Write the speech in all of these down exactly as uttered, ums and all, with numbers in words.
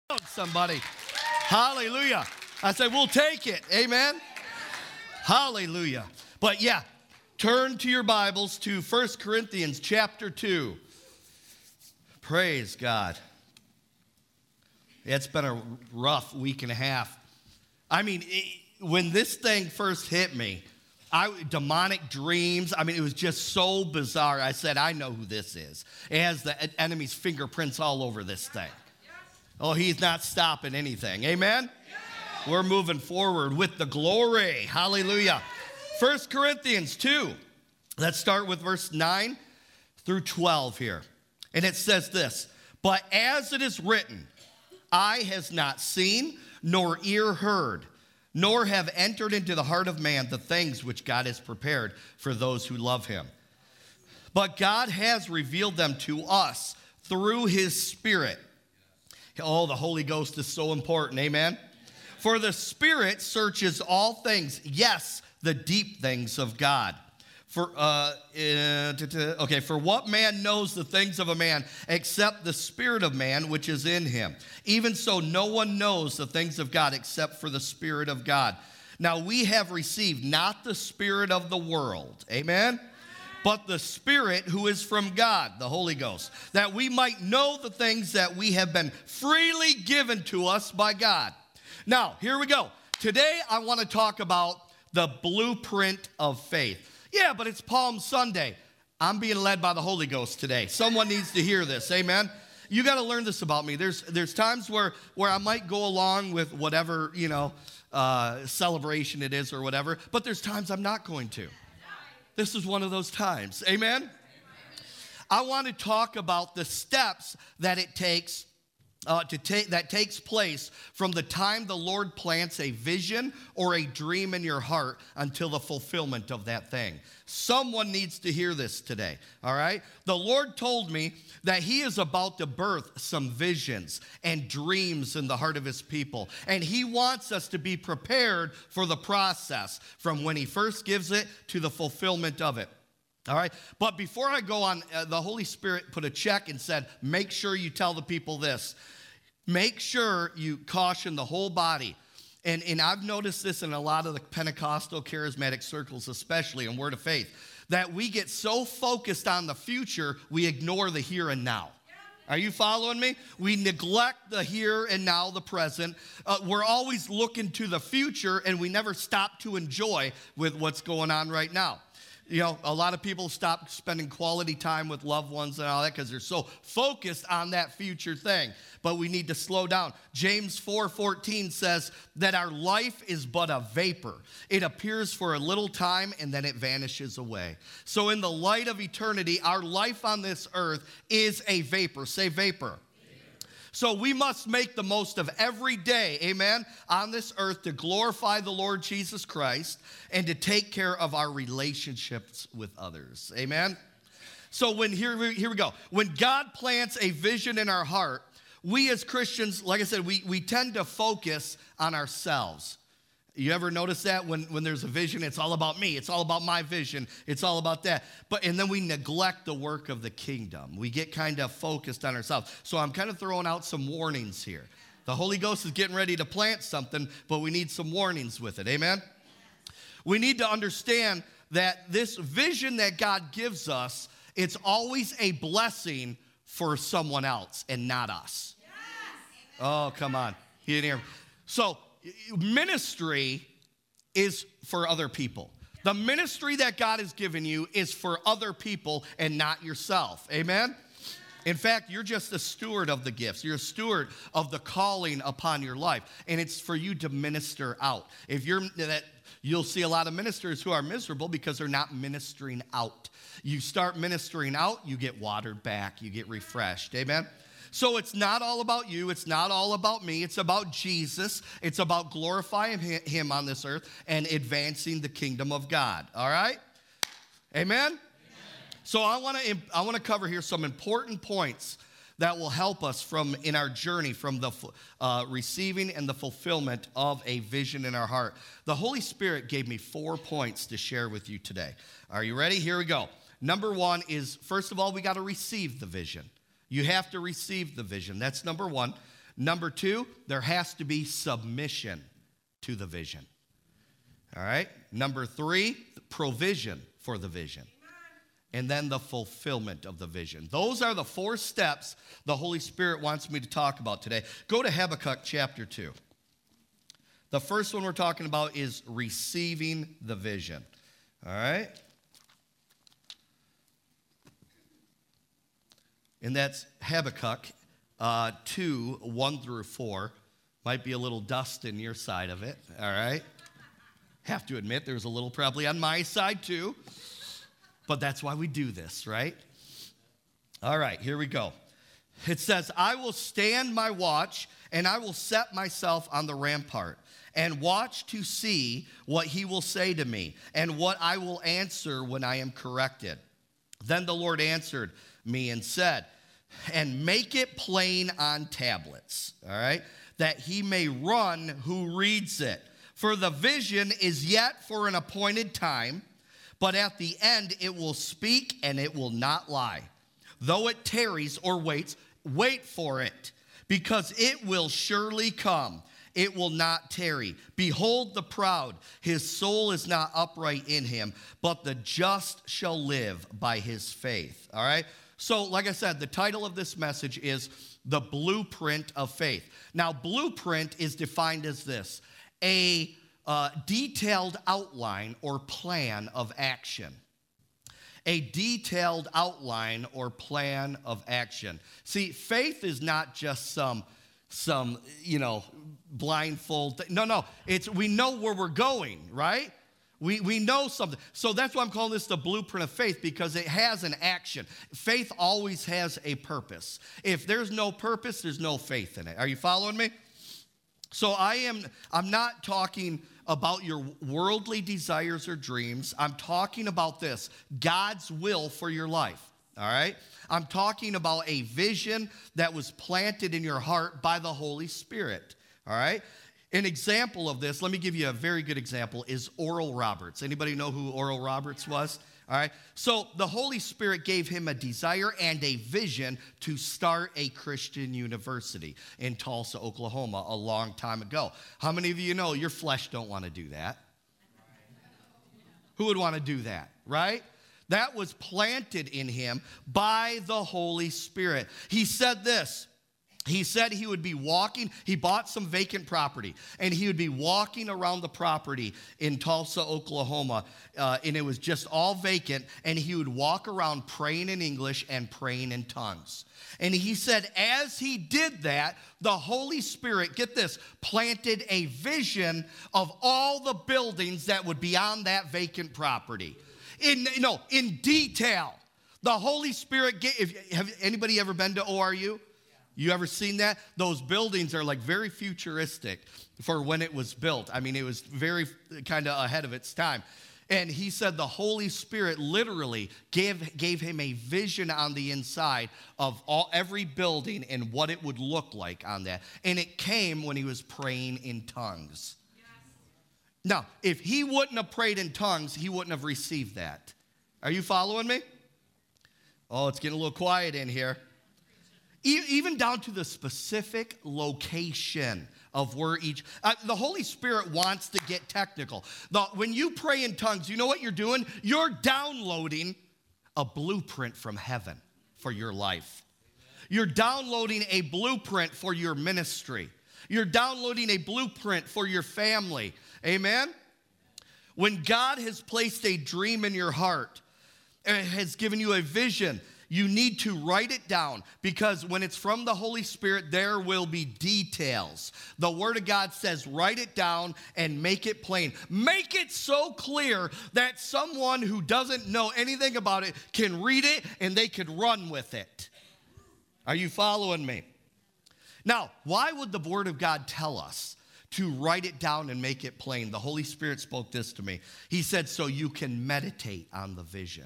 Somebody. Hallelujah. I said, we'll take it. Amen. Hallelujah. But yeah, turn to your Bibles to First Corinthians chapter two. Praise God. It's been a rough week and a half. I mean, it, when this thing first hit me, I, demonic dreams, I mean, it was just so bizarre. I said, I know who this is. It has the enemy's fingerprints all over this thing. Oh, he's not stopping anything. Amen? Yeah. We're moving forward with the glory. Hallelujah. First Corinthians two. Let's start with verse nine through twelve here. And it says this, but as it is written, eye has not seen, nor ear heard, nor have entered into the heart of man the things which God has prepared for those who love him. But God has revealed them to us through his Spirit. Oh, the Holy Ghost is so important, amen? For the Spirit searches all things, yes, the deep things of God. For uh, uh, okay, for what man knows the things of a man except the spirit of man which is in him? Even so, no one knows the things of God except for the Spirit of God. Now we have received not the spirit of the world, amen? But the Spirit who is from God, the Holy Ghost, that we might know the things that we have been freely given to us by God. Now, here we go. Today, I want to talk about the blueprint of faith. Yeah, but it's Palm Sunday. I'm being led by the Holy Ghost today. Someone needs to hear this, amen? You got to learn this about me. There's there's times where, where I might go along with whatever, you know, uh, celebration it is or whatever, but there's times I'm not going to. This is one of those times. Amen? Amen. I want to talk about the steps that it takes uh, to take that takes place from the time the Lord plants a vision or a dream in your heart until the fulfillment of that thing. Someone needs to hear this today, all right? The Lord told me that he is about to birth some visions and dreams in the heart of his people. And he wants us to be prepared for the process from when he first gives it to the fulfillment of it. All right? But before I go on, uh, the Holy Spirit put a check and said, make sure you tell the people this. Make sure you caution the whole body. And, and I've noticed this in a lot of the Pentecostal charismatic circles, especially in Word of Faith, that we get so focused on the future, we ignore the here and now. Are you following me? We neglect the here and now, the present. Uh, we're always looking to the future, and we never stop to enjoy with what's going on right now. You know, a lot of people stop spending quality time with loved ones and all that because they're so focused on that future thing. But we need to slow down. James four fourteen says that our life is but a vapor. It appears for a little time and then it vanishes away. So in the light of eternity, our life on this earth is a vapor. Say vapor. So we must make the most of every day, amen, on this earth to glorify the Lord Jesus Christ and to take care of our relationships with others, amen? So when here we, here we go. When God plants a vision in our heart, we as Christians, like I said, we, we tend to focus on ourselves. You ever notice that when, when there's a vision, it's all about me. It's all about my vision. It's all about that. But and then we neglect the work of the kingdom. We get kind of focused on ourselves. So I'm kind of throwing out some warnings here. The Holy Ghost is getting ready to plant something, but we need some warnings with it. Amen? We need to understand that this vision that God gives us, it's always a blessing for someone else and not us. Yes. Oh, come on. You didn't hear me. So ministry is for other people. The ministry that God has given you is for other people and not yourself. Amen? In fact, you're just a steward of the gifts. You're a steward of the calling upon your life. And it's for you to minister out. If you're that, you'll see a lot of ministers who are miserable because they're not ministering out. You start ministering out, you get watered back, you get refreshed. Amen? So it's not all about you. It's not all about me. It's about Jesus. It's about glorifying him on this earth and advancing the kingdom of God. All right? Amen? Amen. So I want to I want to cover here some important points that will help us from in our journey from the uh, receiving and the fulfillment of a vision in our heart. The Holy Spirit gave me four points to share with you today. Are you ready? Here we go. Number one is, first of all, we got to receive the vision. You have to receive the vision. That's number one. Number two, there has to be submission to the vision. All right? Number three, provision for the vision. And then the fulfillment of the vision. Those are the four steps the Holy Spirit wants me to talk about today. Go to Habakkuk chapter two. The first one we're talking about is receiving the vision. All right? And that's Habakkuk uh, two, one through four. Might be a little dust in your side of it, all right? Have to admit, there's a little probably on my side too. But that's why we do this, right? All right, here we go. It says, I will stand my watch, and I will set myself on the rampart, and watch to see what he will say to me, and what I will answer when I am corrected. Then the Lord answered me and said, and make it plain on tablets, all right, that he may run who reads it. For the vision is yet for an appointed time, but at the end it will speak and it will not lie. Though it tarries or waits, wait for it, because it will surely come. It will not tarry. Behold the proud, his soul is not upright in him, but the just shall live by his faith. All right? So, like I said, the title of this message is The Blueprint of Faith. Now, blueprint is defined as this: a uh, detailed outline or plan of action. A detailed outline or plan of action. See, faith is not just some, some you know, blindfold thing. No, no. It's, we know where we're going, right? We, we know something. So that's why I'm calling this the blueprint of faith, because it has an action. Faith always has a purpose. If there's no purpose, there's no faith in it. Are you following me? So I am, I'm not talking about your worldly desires or dreams. I'm talking about this, God's will for your life, all right? I'm talking about a vision that was planted in your heart by the Holy Spirit, all right? An example of this, let me give you a very good example, is Oral Roberts. Anybody know who Oral Roberts was? All right. So the Holy Spirit gave him a desire and a vision to start a Christian university in Tulsa, Oklahoma, a long time ago. How many of you know your flesh don't want to do that? Who would want to do that, right? That was planted in him by the Holy Spirit. He said this. He said he would be walking, he bought some vacant property, and he would be walking around the property in Tulsa, Oklahoma, uh, and it was just all vacant, and he would walk around praying in English and praying in tongues. And he said as he did that, the Holy Spirit, get this, planted a vision of all the buildings that would be on that vacant property. In, no, in detail. The Holy Spirit, gave, if, have anybody ever been to O R U? You ever seen that? Those buildings are like very futuristic for when it was built. I mean, it was very kind of ahead of its time. And he said the Holy Spirit literally gave, gave him a vision on the inside of all, every building and what it would look like on that. And it came when he was praying in tongues. Yes. Now, if he wouldn't have prayed in tongues, he wouldn't have received that. Are you following me? Oh, it's getting a little quiet in here. Even down to the specific location of where each, uh, the Holy Spirit wants to get technical. The, when you pray in tongues, you know what you're doing? You're downloading a blueprint from heaven for your life. You're downloading a blueprint for your ministry. You're downloading a blueprint for your family. Amen? When God has placed a dream in your heart, and has given you a vision, you need to write it down, because when it's from the Holy Spirit, there will be details. The Word of God says, write it down and make it plain. Make it so clear that someone who doesn't know anything about it can read it and they could run with it. Are you following me? Now, why would the Word of God tell us to write it down and make it plain? The Holy Spirit spoke this to me. He said, so you can meditate on the vision.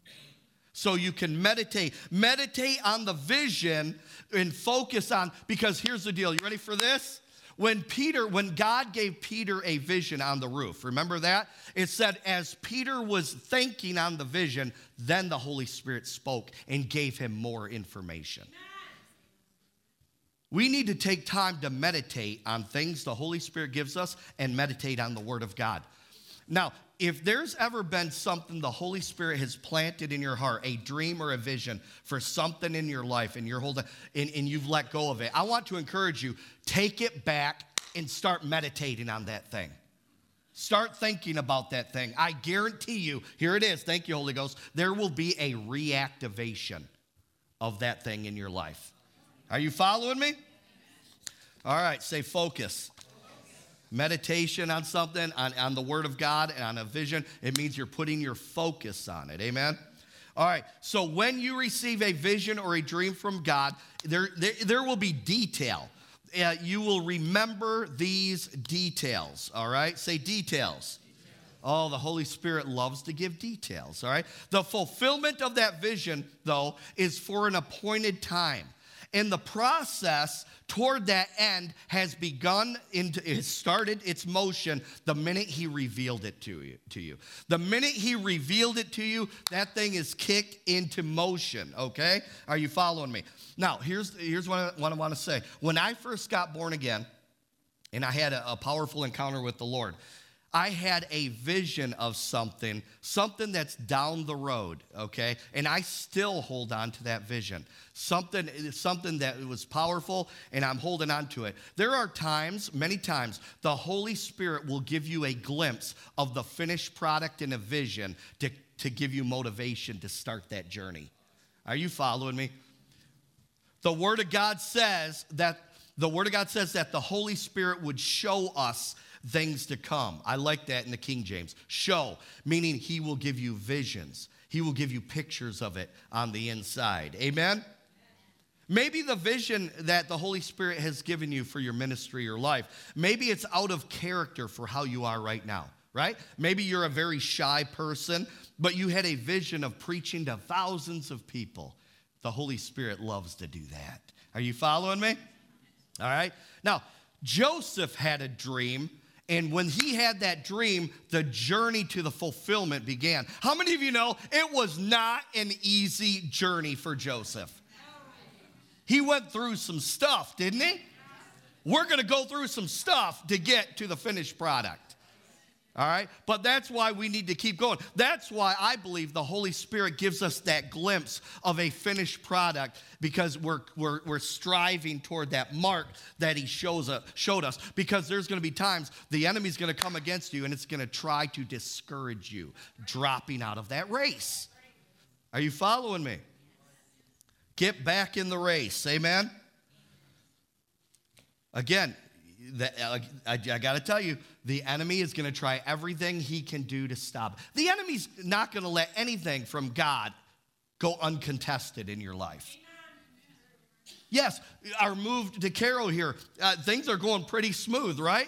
So you can meditate. Meditate on the vision and focus on, because here's the deal. You ready for this? When Peter, when God gave Peter a vision on the roof, remember that? It said as Peter was thinking on the vision, then the Holy Spirit spoke and gave him more information. We need to take time to meditate on things the Holy Spirit gives us and meditate on the Word of God. Now, if there's ever been something the Holy Spirit has planted in your heart, a dream or a vision for something in your life, and you're holding and, and you've let go of it, I want to encourage you, take it back and start meditating on that thing. Start thinking about that thing. I guarantee you, here it is, thank you, Holy Ghost, there will be a reactivation of that thing in your life. Are you following me? All right, say focus. Meditation on something, on, on the Word of God and on a vision, it means you're putting your focus on it. Amen? All right, so when you receive a vision or a dream from God, there, there, there will be detail. Uh, you will remember these details, all right? Say details. Oh, the Holy Spirit loves to give details, all right? The fulfillment of that vision, though, is for an appointed time. And the process toward that end has begun, into, it started its motion the minute he revealed it to you, to you. The minute he revealed it to you, that thing is kicked into motion, okay? Are you following me? Now, here's, here's what I, what I want to say. When I first got born again, and I had a, a powerful encounter with the Lord, I had a vision of something, something that's down the road, okay? And I still hold on to that vision. Something, something that was powerful, and I'm holding on to it. There are times, many times, the Holy Spirit will give you a glimpse of the finished product in a vision to, to give you motivation to start that journey. Are you following me? The Word of God says that the Word of God says that the Holy Spirit would show us things to come. I like that in the King James. Show, meaning he will give you visions. He will give you pictures of it on the inside. Amen? Maybe the vision that the Holy Spirit has given you for your ministry or life, maybe it's out of character for how you are right now, right? Maybe you're a very shy person, but you had a vision of preaching to thousands of people. The Holy Spirit loves to do that. Are you following me? All right. Now, Joseph had a dream. And when he had that dream, the journey to the fulfillment began. How many of you know it was not an easy journey for Joseph? He went through some stuff, didn't he? We're going to go through some stuff to get to the finished product. All right? But that's why we need to keep going. That's why I believe the Holy Spirit gives us that glimpse of a finished product, because we're, we're, we're striving toward that mark that he shows us, showed us. Because there's going to be times the enemy's going to come against you and it's going to try to discourage you dropping out of that race. Are you following me? Get back in the race. Amen? Again, the, uh, I, I got to tell you, the enemy is going to try everything he can do to stop. The enemy's not going to let anything from God go uncontested in your life. Yes, our move to Carroll here, uh, things are going pretty smooth, right?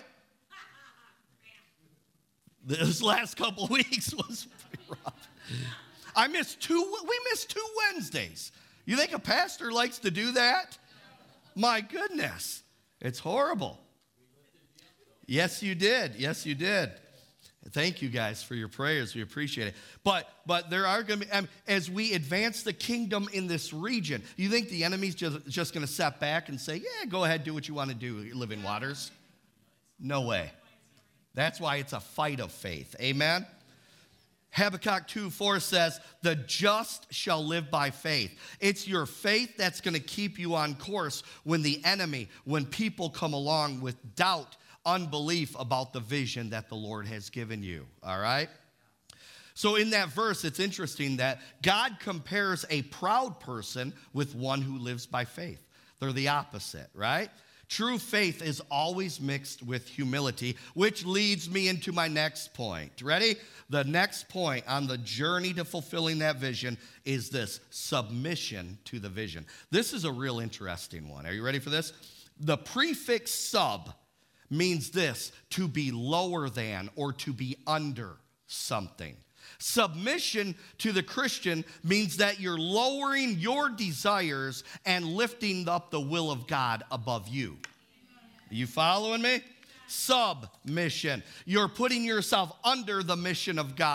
This last couple of weeks was pretty rough. I missed two, we missed two Wednesdays. You think a pastor likes to do that? My goodness, it's horrible. Yes, you did. Yes, you did. Thank you guys for your prayers. We appreciate it. But but there are going to be, um, as we advance the kingdom in this region, you think the enemy's just, just going to sit back and say, yeah, go ahead, do what you want to do, living waters? No way. That's why it's a fight of faith. Amen? Habakkuk two four says, the just shall live by faith. It's your faith that's going to keep you on course when the enemy, when people come along with doubt, unbelief about the vision that the Lord has given you, all right? So in that verse, it's interesting that God compares a proud person with one who lives by faith. They're the opposite, right? True faith is always mixed with humility, which leads me into my next point. Ready? The next point on the journey to fulfilling that vision is this: submission to the vision. This is a real interesting one. Are you ready for this? The prefix sub means this: to be lower than or to be under something. Submission to the Christian means that you're lowering your desires and lifting up the will of God above you. Are you following me? Submission. You're putting yourself under the mission of God.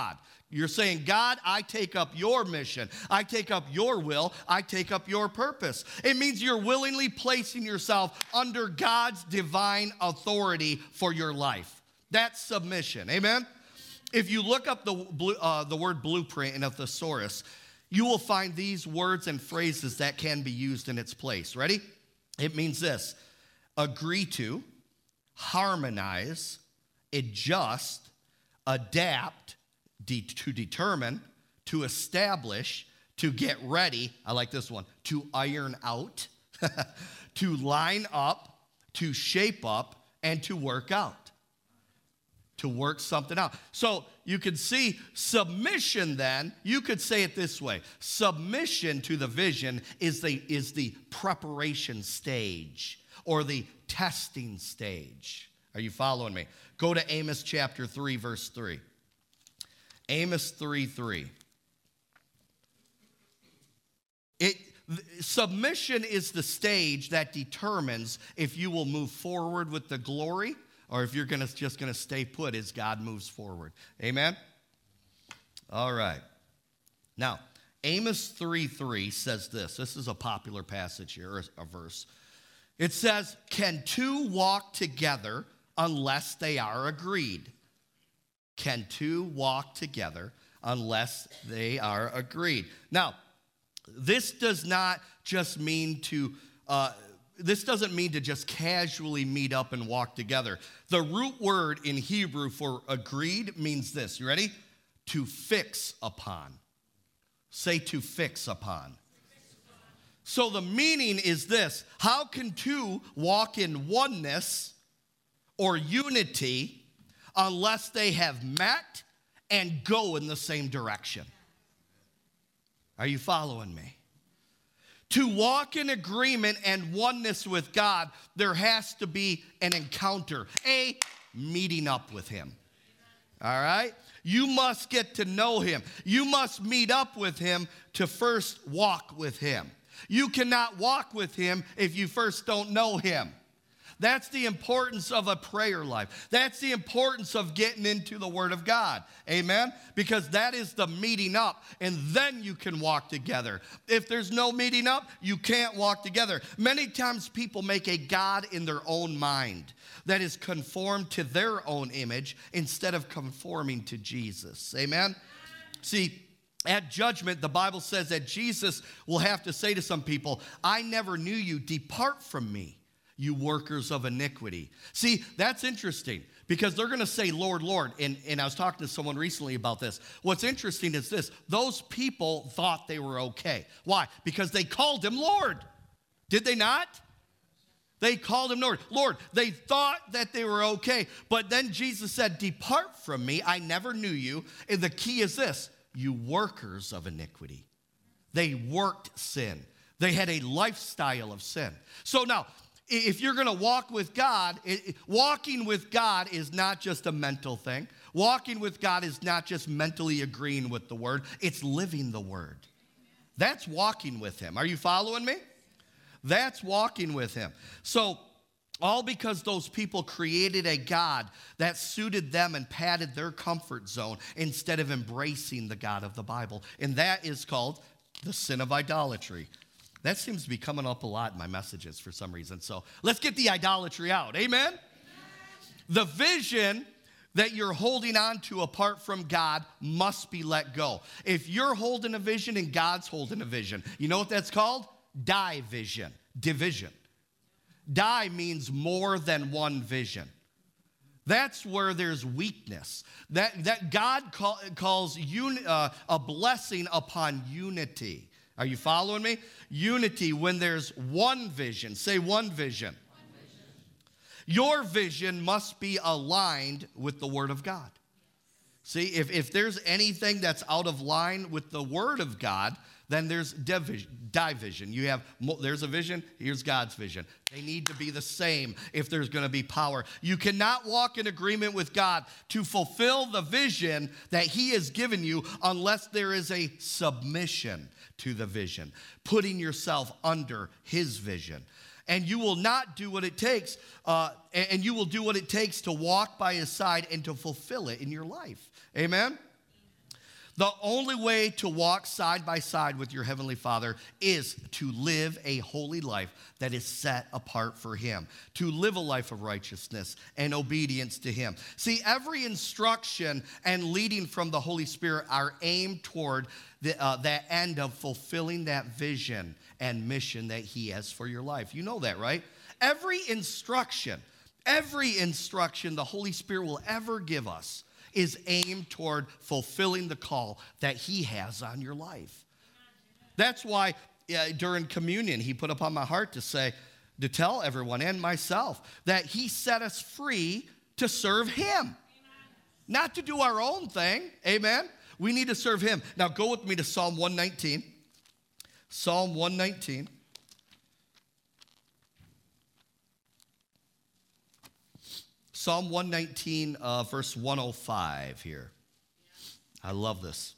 You're saying, God, I take up your mission. I take up your will. I take up your purpose. It means you're willingly placing yourself under God's divine authority for your life. That's submission. Amen? If you look up the, blue, uh, the word blueprint in a thesaurus, you will find these words and phrases that can be used in its place. Ready? It means this: agree to, harmonize, adjust, adapt, de- to determine, to establish, to get ready. I like this one. To iron out, to line up, to shape up, and to work out. To work something out. So you could see submission then, you could say it this way. Submission to the vision is the, is the preparation stage or the testing stage. Are you following me? Go to Amos chapter three, verse three. Amos three, three. It, submission is the stage that determines if you will move forward with the glory or if you're gonna, just going to stay put as God moves forward. Amen? All right. Now, Amos three, three says this. This is a popular passage here, a verse. It says, can two walk together unless they are agreed? Can two walk together unless they are agreed? Now, this does not just mean to... Uh, This doesn't mean to just casually meet up and walk together. The root word in Hebrew for agreed means this. You ready? To fix upon. Say to fix upon. So the meaning is this: how can two walk in oneness or unity unless they have met and go in the same direction? Are you following me? To walk in agreement and oneness with God, there has to be an encounter, a meeting up with him. All right? You must get to know him. You must meet up with him to first walk with him. You cannot walk with him if you first don't know him. That's the importance of a prayer life. That's the importance of getting into the Word of God. Amen? Because that is the meeting up, and then you can walk together. If there's no meeting up, you can't walk together. Many times people make a God in their own mind that is conformed to their own image instead of conforming to Jesus. Amen? See, at judgment, the Bible says that Jesus will have to say to some people, I never knew you. Depart from me, you workers of iniquity. See, that's interesting because they're going to say, Lord, Lord. And, and I was talking to someone recently about this. What's interesting is this. Those people thought they were okay. Why? Because they called him Lord. Did they not? They called him Lord. Lord, they thought that they were okay. But then Jesus said, depart from me. I never knew you. And the key is this: you workers of iniquity. They worked sin. They had a lifestyle of sin. So now, if you're going to walk with God, it, walking with God is not just a mental thing. Walking with God is not just mentally agreeing with the Word. It's living the Word. That's walking with him. Are you following me? That's walking with him. So, all because those people created a God that suited them and padded their comfort zone instead of embracing the God of the Bible. And that is called the sin of idolatry. That seems to be coming up a lot in my messages for some reason. So let's get the idolatry out. Amen? Amen. The vision that you're holding on to apart from God must be let go. If you're holding a vision and God's holding a vision, you know what that's called? Division. Division. Die means more than one vision. That's where there's weakness. That, that God call, calls un, uh, a blessing upon unity. Are you following me? Unity when there's one vision. Say one vision. One vision. Your vision must be aligned with the Word of God. See, if, if there's anything that's out of line with the Word of God, then there's division. division. You have, there's a vision, here's God's vision. They need to be the same if there's going to be power. You cannot walk in agreement with God to fulfill the vision that he has given you unless there is a submission to the vision, putting yourself under his vision. And you will not do what it takes, uh, and you will do what it takes to walk by his side and to fulfill it in your life. Amen? The only way to walk side by side with your Heavenly Father is to live a holy life that is set apart for Him, to live a life of righteousness and obedience to Him. See, every instruction and leading from the Holy Spirit are aimed toward the, uh, that end of fulfilling that vision and mission that He has for your life. You know that, right? Every instruction, every instruction the Holy Spirit will ever give us is aimed toward fulfilling the call that He has on your life. That's why uh, during communion, He put upon my heart to say, to tell everyone and myself that He set us free to serve Him. Amen. Not to do our own thing. Amen. We need to serve Him. Now go with me to Psalm one nineteen. Psalm one nineteen. Psalm one nineteen, uh, verse one oh five here. I love this.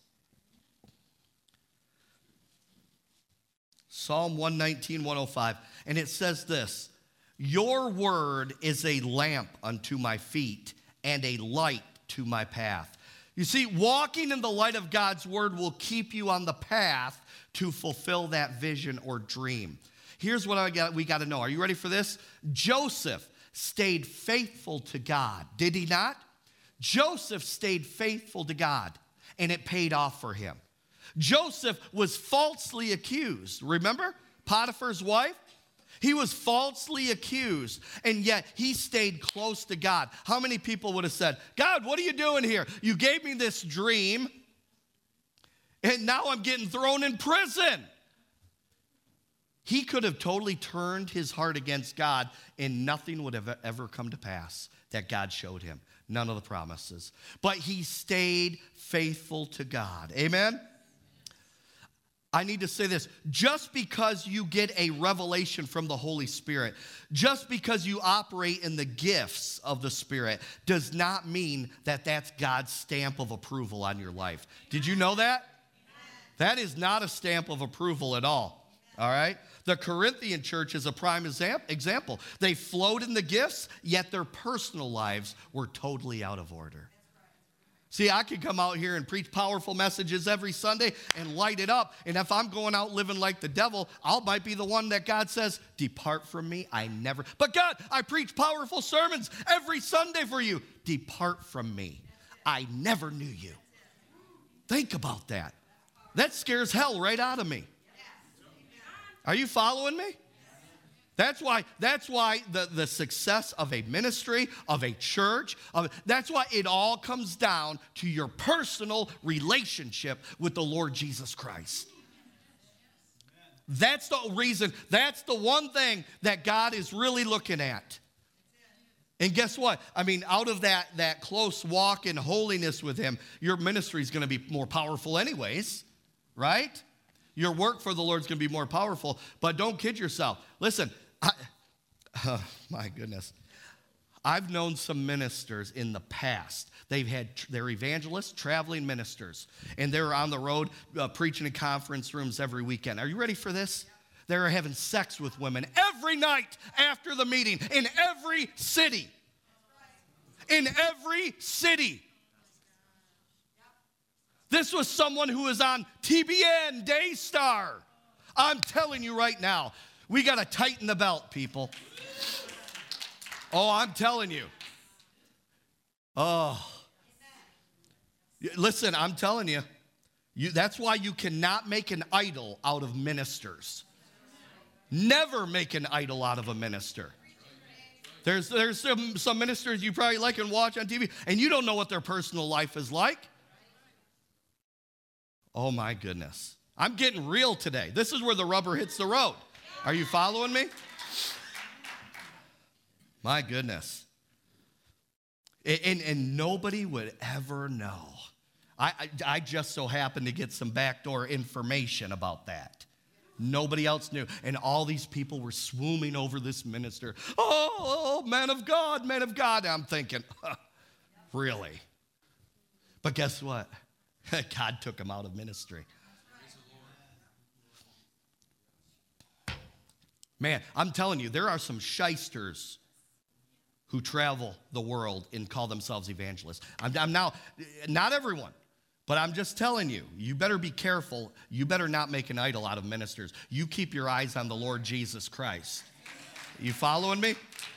Psalm one nineteen, one oh five. And it says this, your word is a lamp unto my feet and a light to my path. You see, walking in the light of God's word will keep you on the path to fulfill that vision or dream. Here's what I got, we got to know. Are you ready for this? Joseph stayed faithful to God. Did he not? Joseph stayed faithful to God, and it paid off for him. Joseph was falsely accused. Remember Potiphar's wife? He was falsely accused, and yet he stayed close to God. How many people would have said, God, what are you doing here? You gave me this dream, and now I'm getting thrown in prison. He could have totally turned his heart against God, and nothing would have ever come to pass that God showed him. None of the promises. But he stayed faithful to God. Amen? I need to say this. Just because you get a revelation from the Holy Spirit, just because you operate in the gifts of the Spirit, does not mean that that's God's stamp of approval on your life. Did you know that? That is not a stamp of approval at all. All right? The Corinthian church is a prime example. They flowed in the gifts, yet their personal lives were totally out of order. See, I could come out here and preach powerful messages every Sunday and light it up. And if I'm going out living like the devil, I might be the one that God says, depart from me, I never. But God, I preach powerful sermons every Sunday for you. Depart from me, I never knew you. Think about that. That scares hell right out of me. Are you following me? That's why, that's why the, the success of a ministry, of a church, of, that's why it all comes down to your personal relationship with the Lord Jesus Christ. That's the reason, that's the one thing that God is really looking at. And guess what? I mean, out of that, that close walk in holiness with Him, your ministry is going to be more powerful anyways, right? Your work for the Lord is going to be more powerful, but don't kid yourself. Listen, I, oh my goodness. I've known some ministers in the past. They've had, they're evangelists, traveling ministers, and they're on the road uh, preaching in conference rooms every weekend. Are you ready for this? They're having sex with women every night after the meeting in every city. In every city. This was someone who was on T B N, Daystar. I'm telling you right now, we got to tighten the belt, people. Oh, I'm telling you. Oh. Listen, I'm telling you, you, that's why you cannot make an idol out of ministers. Never make an idol out of a minister. There's, there's some, some ministers you probably like and watch on T V, and you don't know what their personal life is like. Oh, my goodness. I'm getting real today. This is where the rubber hits the road. Are you following me? My goodness. And, and, and nobody would ever know. I, I, I just so happened to get some backdoor information about that. Nobody else knew. And all these people were swooning over this minister. Oh, man of God, man of God. And I'm thinking, huh, really? But guess what? God took him out of ministry. Man, I'm telling you, there are some shysters who travel the world and call themselves evangelists. I'm, I'm now, not everyone, But I'm just telling you, you better be careful. You better not make an idol out of ministers. You keep your eyes on the Lord Jesus Christ. You following me?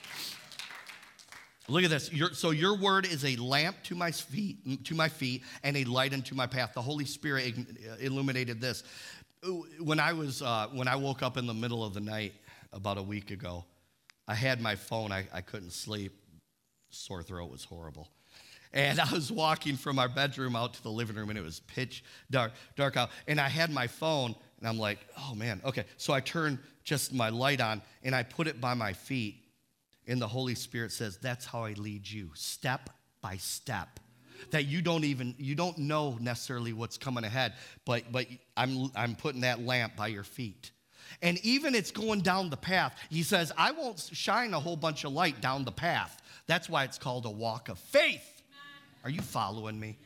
Look at this. Your, so your word is a lamp to my feet, to my feet, and a light unto my path. The Holy Spirit illuminated this. When I was uh, when I woke up in the middle of the night about a week ago, I had my phone. I, I couldn't sleep. Sore throat was horrible. And I was walking from our bedroom out to the living room, and it was pitch dark, dark out. And I had my phone, and I'm like, oh, man, okay. So I turned just my light on, and I put it by my feet. And the Holy Spirit says, that's how I lead you, step by step. That you don't even, you don't know necessarily what's coming ahead, but but I'm I'm putting that lamp by your feet. And even it's going down the path. He says, I won't shine a whole bunch of light down the path. That's why it's called a walk of faith. Are you following me?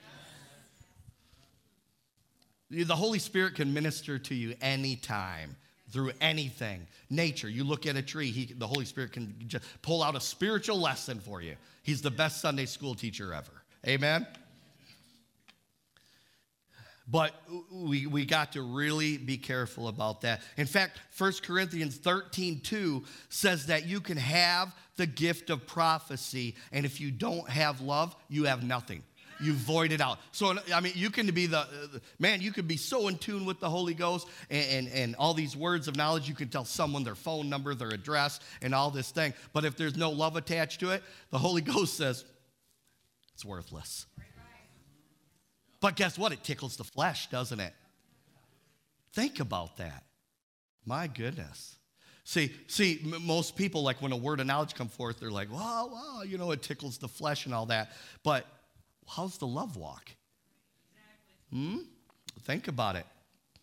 The Holy Spirit can minister to you anytime, through anything. Nature, you look at a tree, he, the Holy Spirit can just pull out a spiritual lesson for you. He's the best Sunday school teacher ever. Amen? But we, we got to really be careful about that. In fact, First Corinthians thirteen two says that you can have the gift of prophecy, and if you don't have love, you have nothing. You void it out. So, I mean, you can be the, man, you could be so in tune with the Holy Ghost and, and, and all these words of knowledge. You can tell someone their phone number, their address, and all this thing. But if there's no love attached to it, the Holy Ghost says, it's worthless. But guess what? It tickles the flesh, doesn't it? Think about that. My goodness. See, see, m- most people, like when a word of knowledge comes forth, they're like, wow, wow, you know, it tickles the flesh and all that. But how's the love walk? Hmm? Think about it.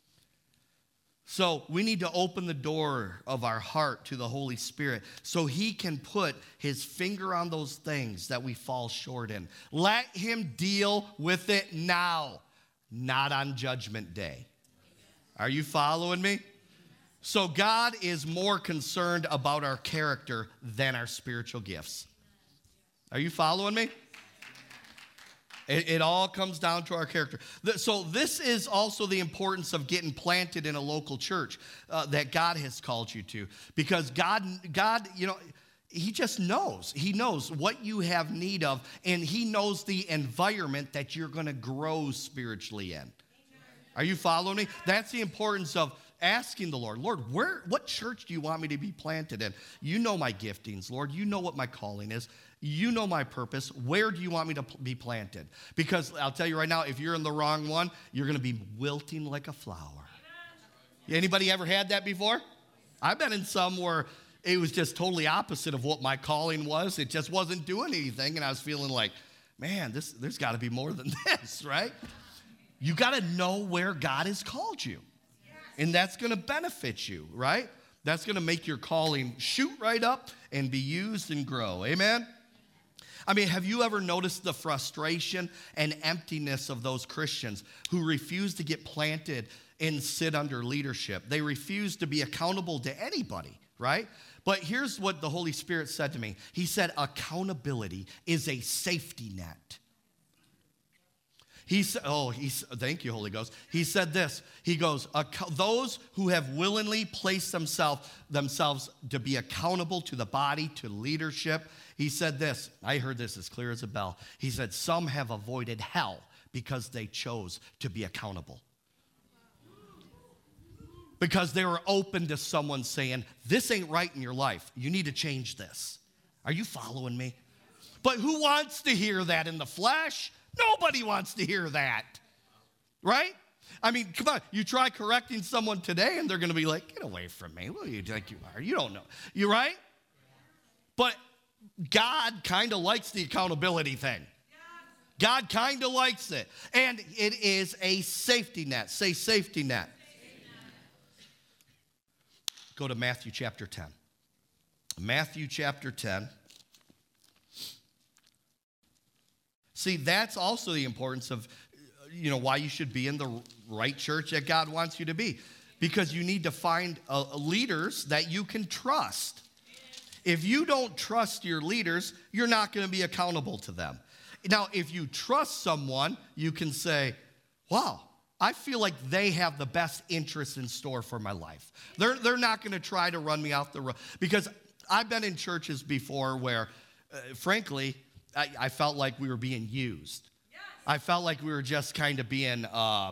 So we need to open the door of our heart to the Holy Spirit so he can put his finger on those things that we fall short in. Let him deal with it now, not on Judgment Day. Are you following me? So God is more concerned about our character than our spiritual gifts. Are you following me? It, it all comes down to our character. So this is also the importance of getting planted in a local church uh, that God has called you to. Because God, God, you know, he just knows. He knows what you have need of, and he knows the environment that you're going to grow spiritually in. Are you following me? That's the importance of asking the Lord, Lord, where, what church do you want me to be planted in? You know my giftings, Lord. You know what my calling is. You know my purpose. Where do you want me to be planted? Because I'll tell you right now, if you're in the wrong one, you're going to be wilting like a flower. Anybody ever had that before? I've been in some where it was just totally opposite of what my calling was. It just wasn't doing anything, and I was feeling like, man, this, there's got to be more than this, right? You got to know where God has called you, and that's going to benefit you, right? That's going to make your calling shoot right up and be used and grow. Amen? I mean, have you ever noticed the frustration and emptiness of those Christians who refuse to get planted and sit under leadership? They refuse to be accountable to anybody, right? But here's what the Holy Spirit said to me. He said, accountability is a safety net. He said, oh, he's, thank you, Holy Ghost. He said this. He goes, those who have willingly placed themselves themselves to be accountable to the body, to leadership. He said this. I heard this as clear as a bell. He said, some have avoided hell because they chose to be accountable. Because they were open to someone saying, this ain't right in your life. You need to change this. Are you following me? But who wants to hear that in the flesh? Nobody wants to hear that, right? I mean, come on. You try correcting someone today, and they're going to be like, get away from me. Who do you think you are? You don't know. You right? But God kind of likes the accountability thing. God kind of likes it. And it is a safety net. Say safety net. Go to Matthew chapter ten. Matthew chapter ten. See, that's also the importance of, you know, why you should be in the right church that God wants you to be. Because you need to find uh, leaders that you can trust. If you don't trust your leaders, you're not going to be accountable to them. Now, if you trust someone, you can say, wow, I feel like they have the best interest in store for my life. They're, they're not going to try to run me off the road. Because I've been in churches before where, uh, frankly, I, I felt like we were being used. Yes. I felt like we were just kind of being uh,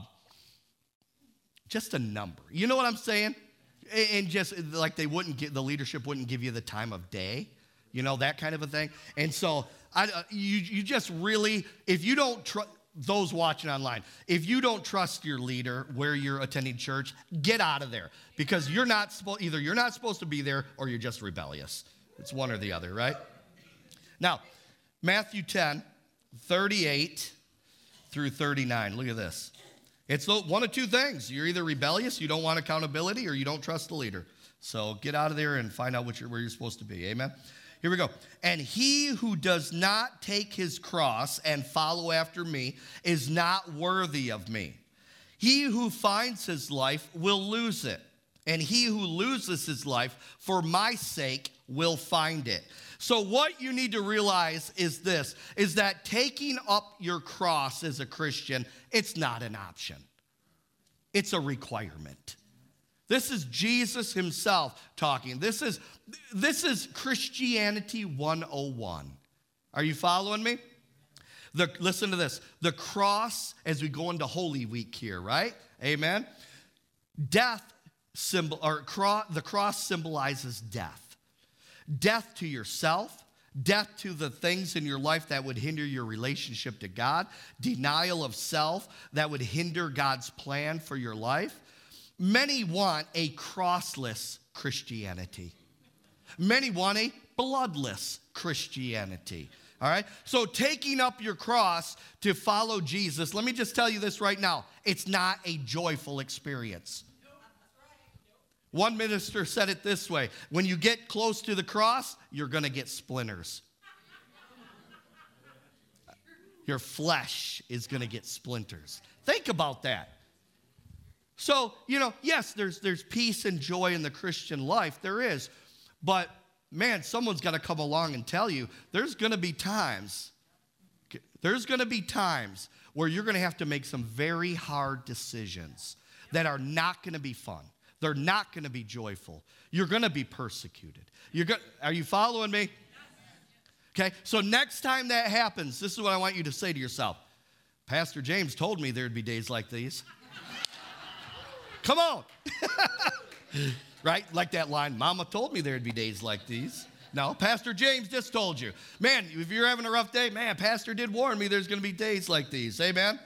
just a number. You know what I'm saying? And just like they wouldn't get, the leadership wouldn't give you the time of day. You know, that kind of a thing. And so I, uh, you, you just really, if you don't trust, those watching online, if you don't trust your leader where you're attending church, get out of there. Because you're not supposed, either you're not supposed to be there or you're just rebellious. It's one or the other, right? Now, Matthew ten, thirty-eight through thirty-nine. Look at this. It's one of two things. You're either rebellious, you don't want accountability, or you don't trust the leader. So get out of there and find out what you're, where you're supposed to be. Amen? Here we go. And he who does not take his cross and follow after me is not worthy of me. He who finds his life will lose it. And he who loses his life for my sake will find it. So what you need to realize is this, is that taking up your cross as a Christian, it's not an option. It's a requirement. This is Jesus himself talking. This is, this is Christianity one oh one. Are you following me? The, listen to this. The cross, as we go into Holy Week here, right? Amen? Death symbol, or cross, the cross symbolizes death. Death to yourself, death to the things in your life that would hinder your relationship to God, denial of self that would hinder God's plan for your life. Many want a crossless Christianity. Many want a bloodless Christianity. All right? So taking up your cross to follow Jesus, let me just tell you this right now. It's not a joyful experience. One minister said it this way: when you get close to the cross, you're going to get splinters. Your flesh is going to get splinters. Think about that. So, you know, yes, there's there's peace and joy in the Christian life. There is. But, man, someone's got to come along and tell you there's going to be times, there's going to be times where you're going to have to make some very hard decisions that are not going to be fun. They're not going to be joyful. You're going to be persecuted. You're go- Are you following me? Okay, so next time that happens, this is what I want you to say to yourself. Pastor James told me there'd be days like these. Come on. Right? Like that line, Mama told me there'd be days like these. No, Pastor James just told you. Man, if you're having a rough day, man, Pastor did warn me there's going to be days like these. Amen?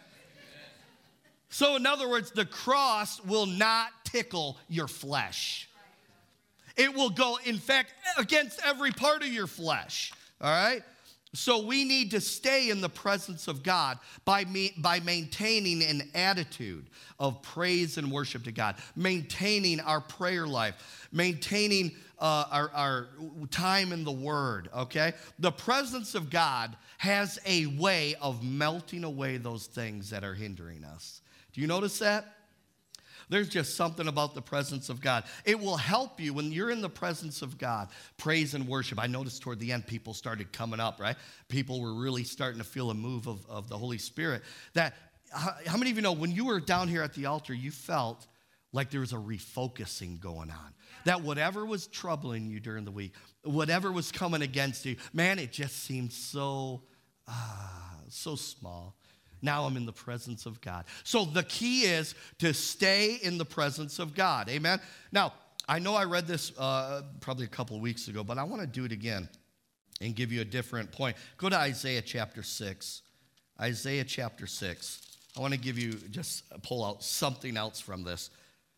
So in other words, the cross will not tickle your flesh. It will go, in fact, against every part of your flesh. All right? So we need to stay in the presence of God by, me, by maintaining an attitude of praise and worship to God, maintaining our prayer life, maintaining uh, our, our time in the Word, okay? The presence of God has a way of melting away those things that are hindering us. Do you notice that? There's just something about the presence of God. It will help you when you're in the presence of God. Praise and worship. I noticed toward the end, people started coming up, right? People were really starting to feel a move of, of the Holy Spirit. That, how, how many of you know when you were down here at the altar, you felt like there was a refocusing going on? That whatever was troubling you during the week, whatever was coming against you, man, it just seemed so, ah, so small. Now I'm in the presence of God. So the key is to stay in the presence of God. Amen? Now, I know I read this uh, probably a couple of weeks ago, but I want to do it again and give you a different point. Go to Isaiah chapter six. Isaiah chapter six. I want to give you, just pull out something else from this.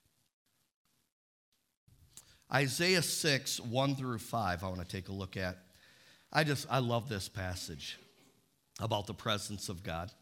Isaiah six, one through five, I want to take a look at. I just, I love this passage about the presence of God.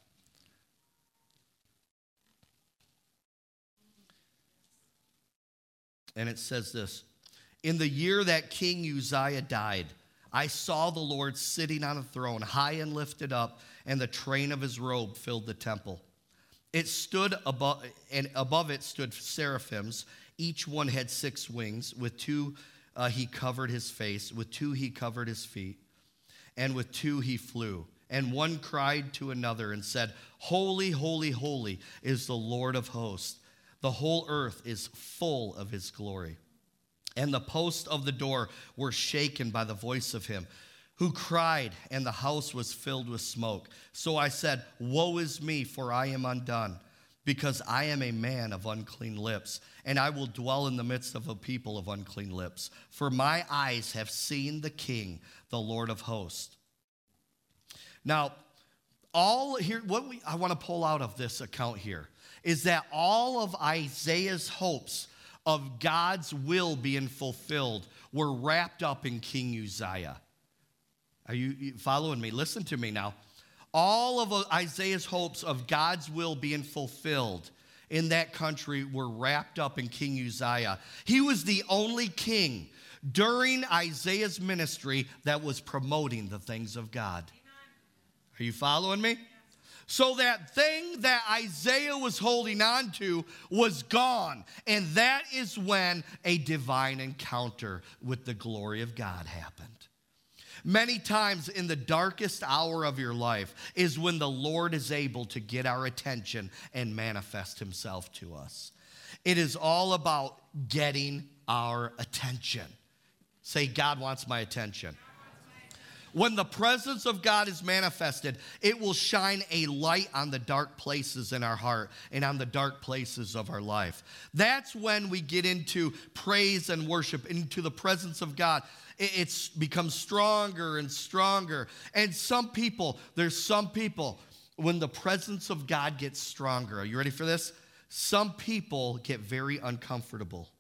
And it says this: in the year that King Uzziah died, I saw the Lord sitting on a throne, high and lifted up, and the train of his robe filled the temple. It stood above, and above it stood seraphims. Each one had six wings. With two uh, he covered his face, with two he covered his feet, and with two he flew. And one cried to another and said, Holy, holy, holy is the Lord of hosts. The whole earth is full of his glory. And the posts of the door were shaken by the voice of him who cried, and the house was filled with smoke. So I said, Woe is me, for I am undone, because I am a man of unclean lips, and I will dwell in the midst of a people of unclean lips. For my eyes have seen the King, the Lord of hosts. Now, all here, what we, I want to pull out of this account here is that all of Isaiah's hopes of God's will being fulfilled were wrapped up in King Uzziah. Are you following me? Listen to me now. All of Isaiah's hopes of God's will being fulfilled in that country were wrapped up in King Uzziah. He was the only king during Isaiah's ministry that was promoting the things of God. Are you following me? So that thing that Isaiah was holding on to was gone. And that is when a divine encounter with the glory of God happened. Many times in the darkest hour of your life is when the Lord is able to get our attention and manifest himself to us. It is all about getting our attention. Say, God wants my attention. When the presence of God is manifested, it will shine a light on the dark places in our heart and on the dark places of our life. That's when we get into praise and worship, into the presence of God. It's become stronger and stronger. And some people, there's some people, when the presence of God gets stronger, are you ready for this? Some people get very uncomfortable.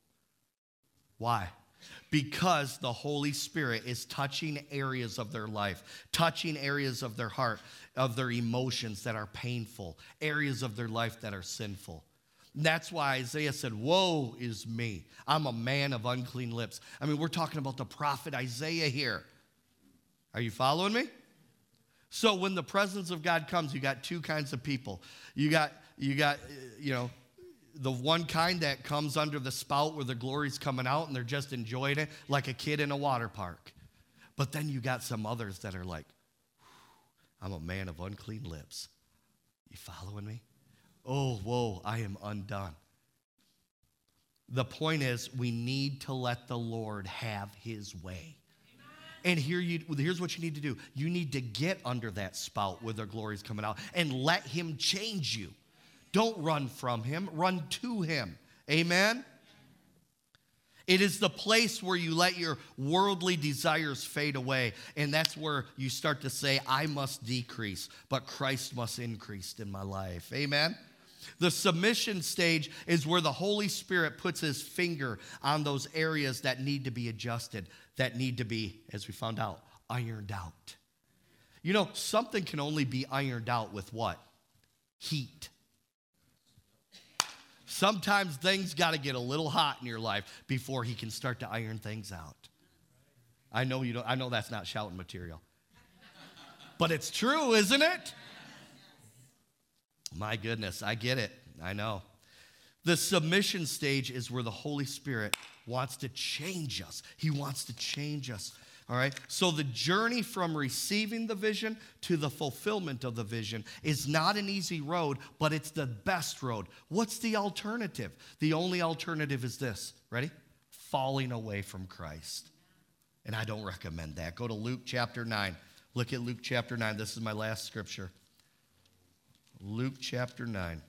Why? Because the Holy Spirit is touching areas of their life, touching areas of their heart, of their emotions that are painful, areas of their life that are sinful. And that's why Isaiah said, Woe is me. I'm a man of unclean lips. I mean, we're talking about the prophet Isaiah here. Are you following me? So when the presence of God comes, you got two kinds of people. You got, you got, you know, the one kind that comes under the spout where the glory's coming out and they're just enjoying it like a kid in a water park. But then you got some others that are like, I'm a man of unclean lips. You following me? Oh, whoa, I am undone. The point is, we need to let the Lord have his way. And here you, here's what you need to do. You need to get under that spout where the glory's coming out and let him change you. Don't run from him, run to him. Amen? It is the place where you let your worldly desires fade away. And that's where you start to say, I must decrease, but Christ must increase in my life. Amen? The submission stage is where the Holy Spirit puts his finger on those areas that need to be adjusted, that need to be, as we found out, ironed out. You know, something can only be ironed out with what? Heat. Sometimes things got to get a little hot in your life before he can start to iron things out. I know you don't, I know that's not shouting material. But it's true, isn't it? My goodness, I get it. I know. The submission stage is where the Holy Spirit wants to change us. He wants to change us. All right? So the journey from receiving the vision to the fulfillment of the vision is not an easy road, but it's the best road. What's the alternative? The only alternative is this. Ready? Falling away from Christ. And I don't recommend that. Go to Luke chapter nine. Look at Luke chapter nine. This is my last scripture. Luke chapter nine.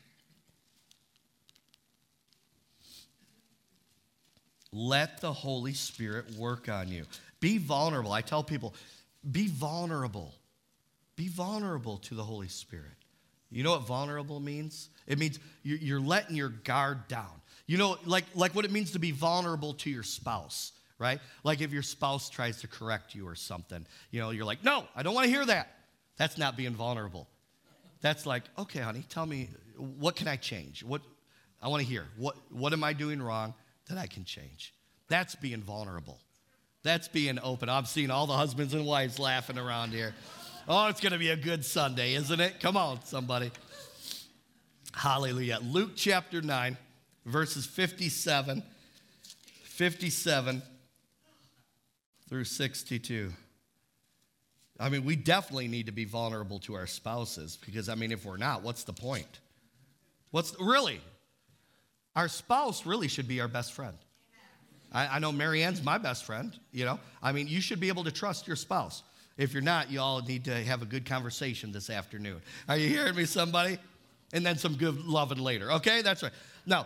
Let the Holy Spirit work on you. Be vulnerable. I tell people, be vulnerable. Be vulnerable to the Holy Spirit. You know what vulnerable means? It means you're letting your guard down. You know, like, like what it means to be vulnerable to your spouse, right? Like if your spouse tries to correct you or something, you know, you're like, no, I don't want to hear that. That's not being vulnerable. That's like, okay, honey, tell me, what can I change? What I want to hear. What, what am I doing wrong that I can change? That's being vulnerable. That's being open. I'm seeing all the husbands and wives laughing around here. Oh, it's going to be a good Sunday, isn't it? Come on, somebody. Hallelujah. Luke chapter nine, verses fifty-seven, fifty-seven through sixty-two. I mean, we definitely need to be vulnerable to our spouses because, I mean, if we're not, what's the point? What's really? Our spouse really should be our best friend. I, I know Marianne's my best friend, you know. I mean, you should be able to trust your spouse. If you're not, you all need to have a good conversation this afternoon. Are you hearing me, somebody? And then some good loving later. Okay, that's right. Now,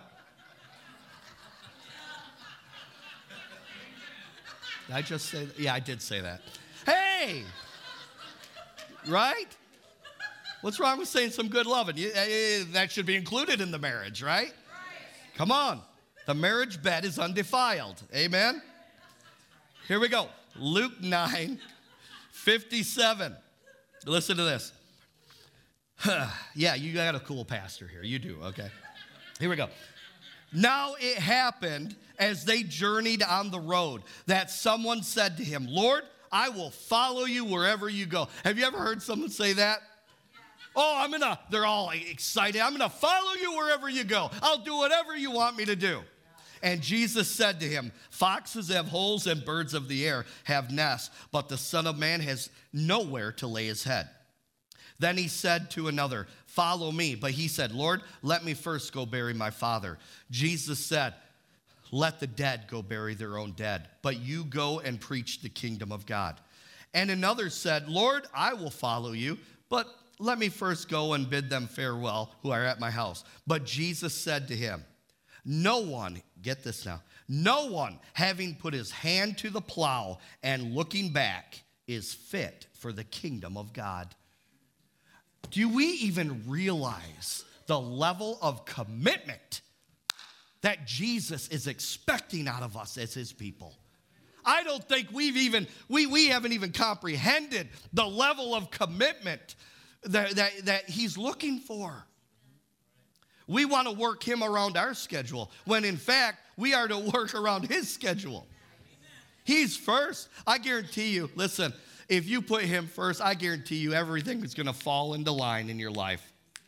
did I just say that? Yeah, I did say that. Hey! Right? What's wrong with saying some good loving? You, uh, that should be included in the marriage, right? Right? Come on. The marriage bed is undefiled. Amen? Here we go. Luke nine fifty-seven. Listen to this. Yeah, you got a cool pastor here. You do, okay. Here we go. Now it happened as they journeyed on the road that someone said to him, Lord, I will follow you wherever you go. Have you ever heard someone say that? Oh, I'm gonna, they're all excited. I'm gonna follow you wherever you go. I'll do whatever you want me to do. And Jesus said to him, foxes have holes and birds of the air have nests, but the Son of Man has nowhere to lay his head. Then he said to another, follow me. But he said, Lord, let me first go bury my father. Jesus said, let the dead go bury their own dead, but you go and preach the kingdom of God. And another said, Lord, I will follow you, but let me first go and bid them farewell who are at my house. But Jesus said to him, no one, get this now, no one having put his hand to the plow and looking back is fit for the kingdom of God. Do we even realize the level of commitment that Jesus is expecting out of us as his people? I don't think we've even, we, we haven't even comprehended the level of commitment that, that, that he's looking for. We want to work him around our schedule, when in fact, we are to work around his schedule. He's first. I guarantee you, listen, if you put him first, I guarantee you everything is going to fall into line in your life.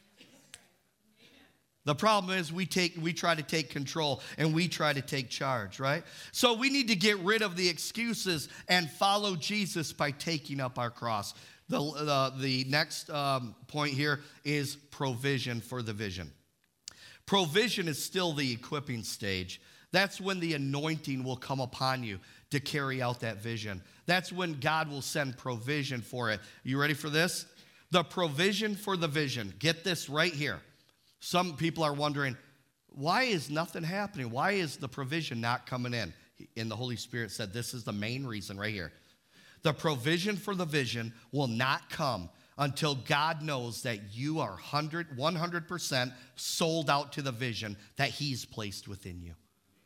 The problem is we take, we try to take control and we try to take charge, right? So we need to get rid of the excuses and follow Jesus by taking up our cross. The, uh, the next um, point here is provision for the vision. Provision is still the equipping stage. That's when the anointing will come upon you to carry out that vision. That's when God will send provision for it. You ready for this? The provision for the vision. Get this right here. Some people are wondering, why is nothing happening? Why is the provision not coming in? And the Holy Spirit said, this is the main reason right here. The provision for the vision will not come until God knows that you are one hundred percent sold out to the vision that he's placed within you.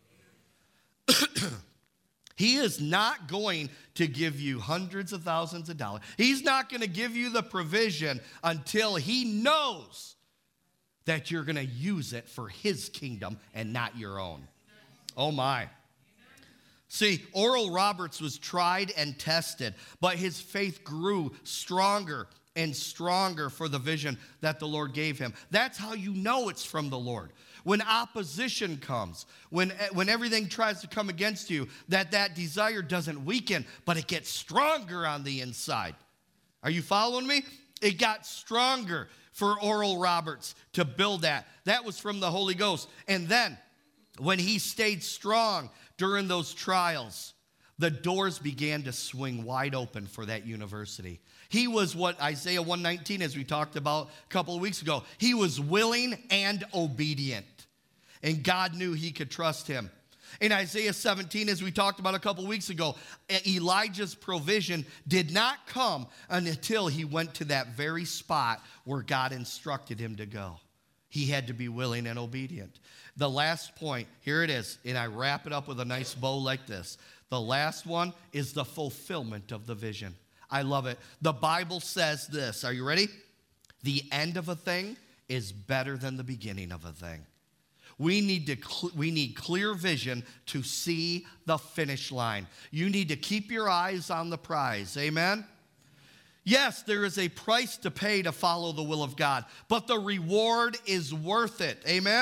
He is not going to give you hundreds of thousands of dollars. He's not going to give you the provision until he knows that you're going to use it for his kingdom and not your own. Oh my. See, Oral Roberts was tried and tested, but his faith grew stronger and stronger for the vision that the Lord gave him. That's how you know it's from the Lord. When opposition comes, when, when everything tries to come against you, that that desire doesn't weaken, but it gets stronger on the inside. Are you following me? It got stronger for Oral Roberts to build that. That was from the Holy Ghost. And then when he stayed strong during those trials, the doors began to swing wide open for that university. He was what Isaiah one nineteen, as we talked about a couple of weeks ago, he was willing and obedient. And God knew he could trust him. In Isaiah seventeen, as we talked about a couple of weeks ago, Elijah's provision did not come until he went to that very spot where God instructed him to go. He had to be willing and obedient. The last point, here it is, and I wrap it up with a nice bow like this. The last one is the fulfillment of the vision. I love it. The Bible says this. Are you ready? The end of a thing is better than the beginning of a thing. We need to cl- we need clear vision to see the finish line. You need to keep your eyes on the prize. Amen? Yes, there is a price to pay to follow the will of God, but the reward is worth it. Amen?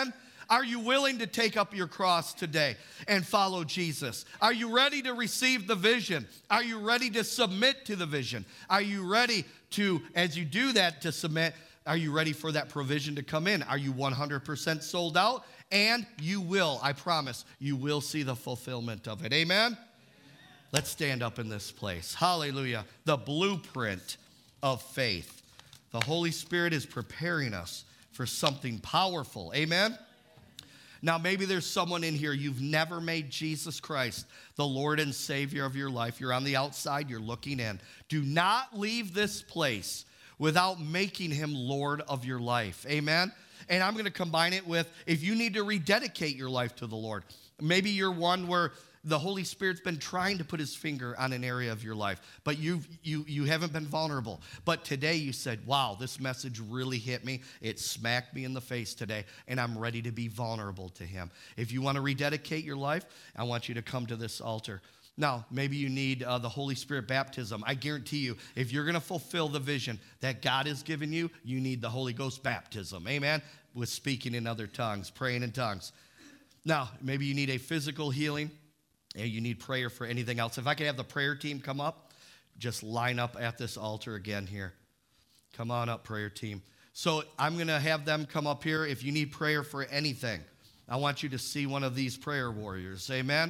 Are you willing to take up your cross today and follow Jesus? Are you ready to receive the vision? Are you ready to submit to the vision? Are you ready to, as you do that, to submit, are you ready for that provision to come in? Are you one hundred percent sold out? And you will, I promise, you will see the fulfillment of it. Amen? Amen. Let's stand up in this place. Hallelujah. The blueprint of faith. The Holy Spirit is preparing us for something powerful. Amen? Now, maybe there's someone in here, you've never made Jesus Christ the Lord and Savior of your life. You're on the outside, you're looking in. Do not leave this place without making him Lord of your life. Amen? And I'm going to combine it with, if you need to rededicate your life to the Lord. Maybe you're one where the Holy Spirit's been trying to put his finger on an area of your life, but you've, you you haven't been vulnerable. But today you said, wow, this message really hit me. It smacked me in the face today, and I'm ready to be vulnerable to him. If you want to rededicate your life, I want you to come to this altar. Now, maybe you need uh, the Holy Spirit baptism. I guarantee you, if you're going to fulfill the vision that God has given you, you need the Holy Ghost baptism. Amen? With speaking in other tongues, praying in tongues. Now, maybe you need a physical healing. And you need prayer for anything else. If I could have the prayer team come up, just line up at this altar again here. Come on up, prayer team. So I'm going to have them come up here. If you need prayer for anything, I want you to see one of these prayer warriors. Amen?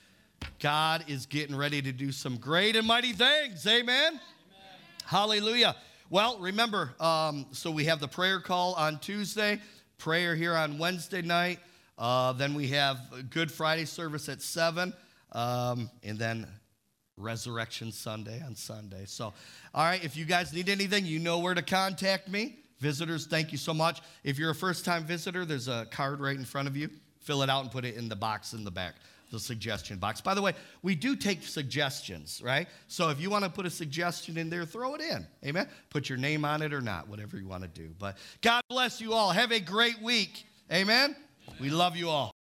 God is getting ready to do some great and mighty things. Amen? Amen. Hallelujah. Well, remember, um, so we have the prayer call on Tuesday, prayer here on Wednesday night. Uh, then we have Good Friday service at seven. Um, and then Resurrection Sunday on Sunday. So, all right, if you guys need anything, you know where to contact me. Visitors, thank you so much. If you're a first-time visitor, there's a card right in front of you. Fill it out and put it in the box in the back, the suggestion box. By the way, we do take suggestions, right? So if you want to put a suggestion in there, throw it in. Amen? Put your name on it or not, whatever you want to do. But God bless you all. Have a great week. Amen? We love you all.